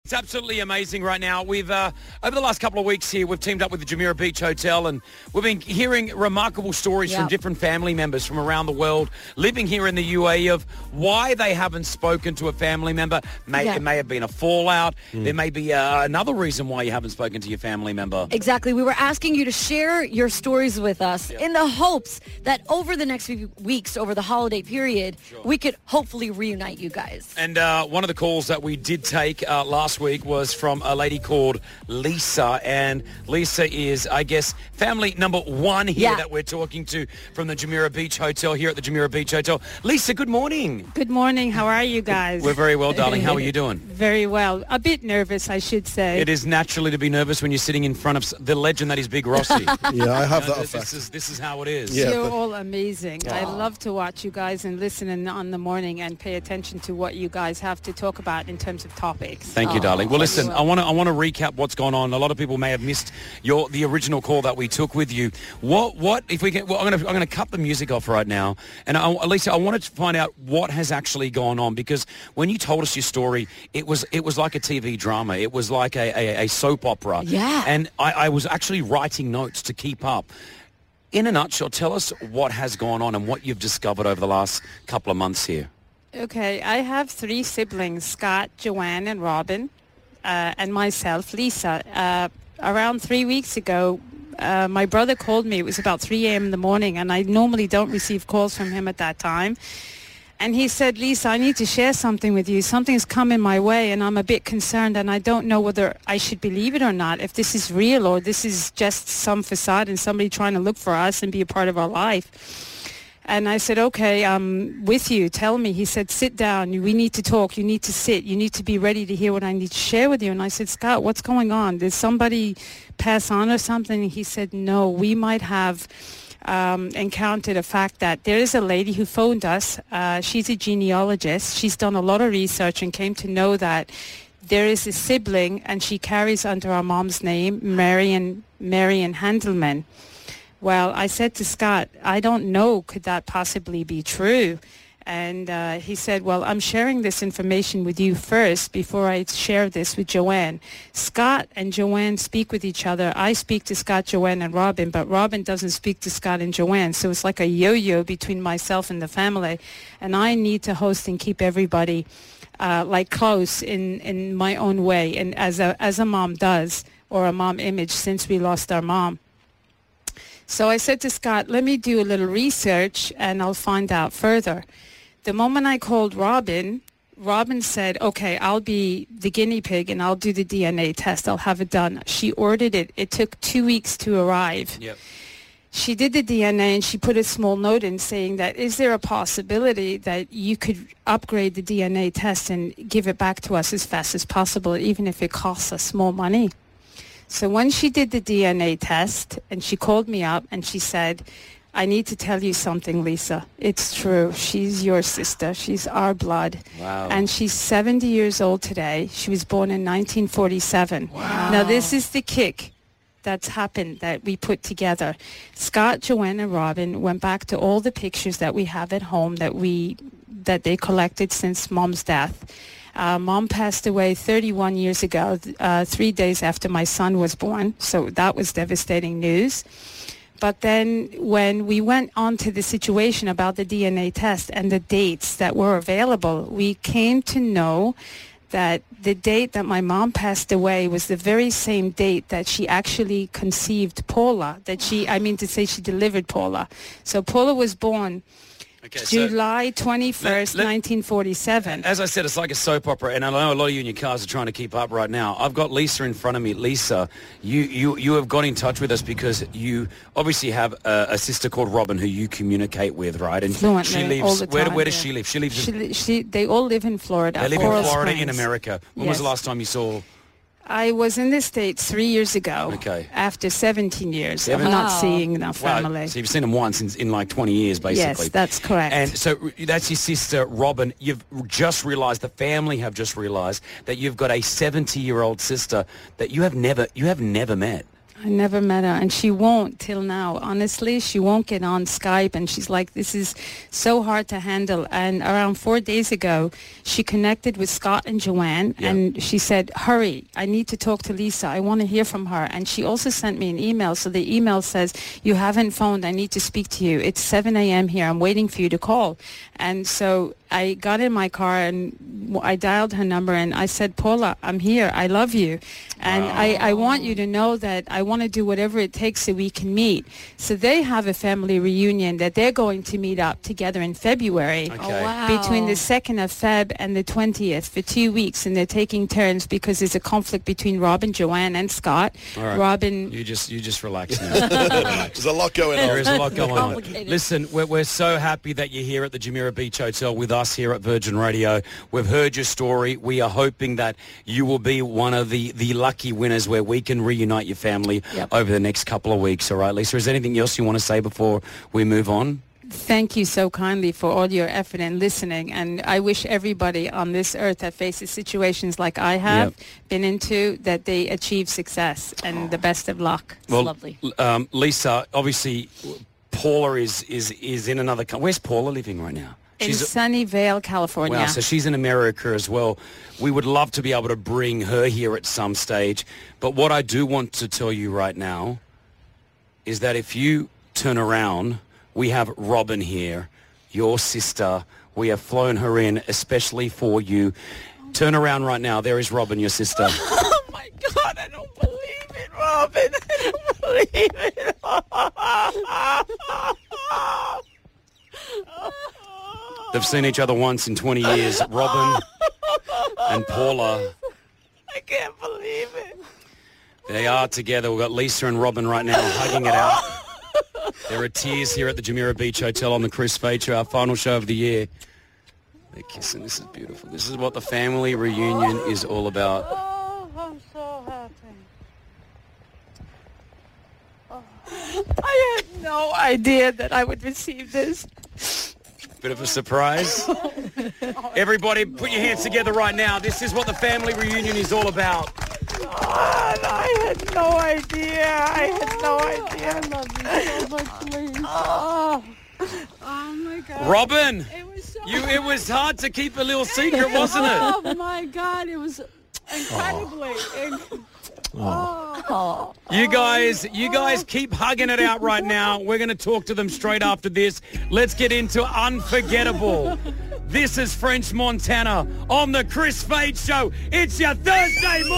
It's absolutely amazing right now. We've, over the last couple of weeks here, we've teamed up with the Jumeirah Beach Hotel and we've been hearing remarkable stories from different family members from around the world living here in the UAE of why they haven't spoken to a family member. It may have been a fallout. There may be another reason why you haven't spoken to your family member. Exactly. We were asking you to share your stories with us in the hopes that over the next few weeks, over the holiday period, we could hopefully reunite you guys. And one of the calls that we did take last week was from a lady called Lisa. And Lisa is, I guess, family number one here that we're talking to from the Jumeirah Beach Hotel here at the Jumeirah Beach Hotel. Lisa, good morning. Good morning. How are you guys? We're very well, darling. How are you doing? Very well. A bit nervous, I should say. It is naturally to be nervous when you're sitting in front of the legend that is Big Rossi. Yeah, I have that effect. This is how it is. Yeah, You're all amazing. I love to watch you guys and listen on the morning and pay attention to what you guys have to talk about in terms of topics. Thank you, darling. Well, listen, I want to recap what's gone on. A lot of people may have missed the original call that we took with you. What if we get? Well, I'm going to cut the music off right now, and Lisa, I wanted to find out what has actually gone on, because when you told us your story, it was like a TV drama. It was like a soap opera. Yeah. And I was actually writing notes to keep up. In a nutshell, tell us what has gone on and what you've discovered over the last couple of months here. Okay, I have 3 siblings, Scott, Joanne, and Robin, and myself, Lisa. Around 3 weeks ago, my brother called me. It was about 3 a.m. in the morning, and I normally don't receive calls from him at that time. And he said, Lisa, I need to share something with you. Something's come in my way, and I'm a bit concerned, and I don't know whether I should believe it or not, if this is real or this is just some facade and somebody trying to look for us and be a part of our life. And I said, okay, I'm with you. Tell me. He said, sit down. We need to talk. You need to sit. You need to be ready to hear what I need to share with you. And I said, Scott, what's going on? Did somebody pass on or something? And he said, no, we might have encountered a fact that there is a lady who phoned us. She's a genealogist. She's done a lot of research and came to know that there is a sibling, and she carries under our mom's name, Marion Handelman. Well, I said to Scott, I don't know, could that possibly be true? And he said, well, I'm sharing this information with you first before I share this with Joanne. Scott and Joanne speak with each other. I speak to Scott, Joanne, and Robin, but Robin doesn't speak to Scott and Joanne. So it's like a yo-yo between myself and the family. And I need to host and keep everybody close in my own way, and as a mom does, or a mom image, since we lost our mom. So I said to Scott, let me do a little research and I'll find out further. The moment I called Robin said, okay, I'll be the guinea pig and I'll do the DNA test. I'll have it done. She ordered it. It took 2 weeks to arrive. Yep. She did the DNA and she put a small note in saying that, is there a possibility that you could upgrade the DNA test and give it back to us as fast as possible, even if it costs us small money? So when she did the DNA test and she called me up and she said, I need to tell you something, Lisa. It's true. She's your sister. She's our blood. Wow. And she's 70 years old today. She was born in 1947. Wow. Now, this is the kick that's happened that we put together. Scott, Joanne, and Robin went back to all the pictures that we have at home that they collected since Mom's death. Mom passed away 31 years ago, 3 days after my son was born. So that was devastating news. But then when we went on to the situation about the DNA test and the dates that were available, we came to know that the date that my mom passed away was the very same date that she actually conceived Paula, she delivered Paula. So Paula was born July 21st, 1947. As I said, it's like a soap opera, and I know a lot of you in your cars are trying to keep up right now. I've got Lisa in front of me. Lisa, you have got in touch with us because you obviously have a sister called Robin who you communicate with, right? And fluently, she lives. all the time, where does she live? She lives. They all live in Florida. They live Coral in Florida, Springs. in America. When was the last time you saw? I was in the States 3 years ago. Okay. After 17 years of not seeing our family. Well, so you've seen them once in like 20 years, basically. Yes, that's correct. And so that's your sister, Robin. You've just realised, the family have just realised that you've got a 70-year-old sister that you have never met. I never met her, and she won't till now. Honestly, she won't get on Skype, and she's like, this is so hard to handle. And around 4 days ago, she connected with Scott and Joanne, and she said, hurry, I need to talk to Lisa. I want to hear from her. And she also sent me an email. So the email says, you haven't phoned. I need to speak to you. It's 7 a.m. here. I'm waiting for you to call. And so I got in my car and I dialed her number and I said, Paula, I'm here. I love you. And I want you to know that I want to do whatever it takes so we can meet. So they have a family reunion that they're going to meet up together in February. Okay. Oh, wow. Between the 2nd of Feb and the 20th for 2 weeks. And they're taking turns because there's a conflict between Robin, Joanne, and Scott. All right. Robin... You just relax now. There's a lot going on. There is a lot going on. Complicated. Listen, we're so happy that you're here at the Jumeirah Beach Hotel with us here at Virgin Radio. We've heard your story. We are hoping that you will be one of the lucky winners where we can reunite your family over the next couple of weeks. All right, Lisa, is there anything else you want to say before we move on? Thank you so kindly for all your effort and listening. And I wish everybody on this earth that faces situations like I have been into, that they achieve success and the best of luck. Well, lovely. Lisa, obviously, Paula is in another country. Where's Paula living right now? In Sunnyvale, California. Wow, so she's in America as well. We would love to be able to bring her here at some stage. But what I do want to tell you right now is that if you turn around, we have Robin here, your sister. We have flown her in especially for you. Turn around right now. There is Robin, your sister. Oh, my God, I don't believe it, Robin. I don't believe it. They've seen each other once in 20 years. Robin and Paula. I can't believe it. They are together. We've got Lisa and Robin right now hugging it out. There are tears here at the Jumeirah Beach Hotel on the Chris Fade Show, our final show of the year. They're kissing. This is beautiful. This is what the family reunion is all about. Oh, I'm so happy. Oh. I had no idea that I would receive this. Bit of a surprise. Everybody, put your hands together right now. This is what the family reunion is all about. God, I had no idea. I had no idea. I love you so much, please. Oh my God. Robin, It was so it was hard to keep a little secret, wasn't it? Oh my God, it was incredibly. You guys keep hugging it out right now. We're going to talk to them straight after this. Let's get into Unforgettable. This is French Montana on the Chris Fade Show. It's your Thursday morning.